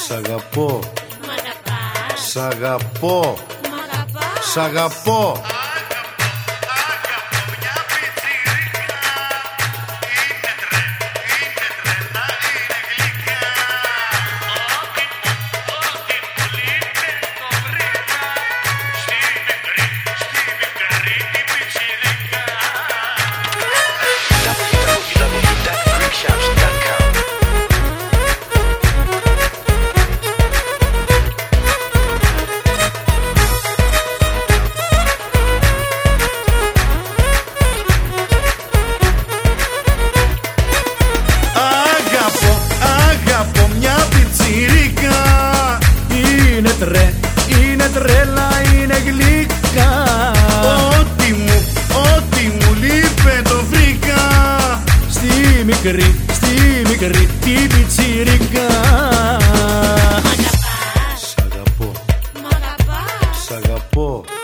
Σ' αγαπώ. Μ' αγαπάς. Σ' αγαπώ. Μ' αγαπάς. Σ' αγαπώ. Είναι τρέλα, είναι γλυκά. Ό,τι μου λείπε το βρήκα. Στη μικρή την πιτσιρικά. Μ' αγαπάς. Σ' αγαπώ. Μ' αγαπάς. Σ' αγαπώ.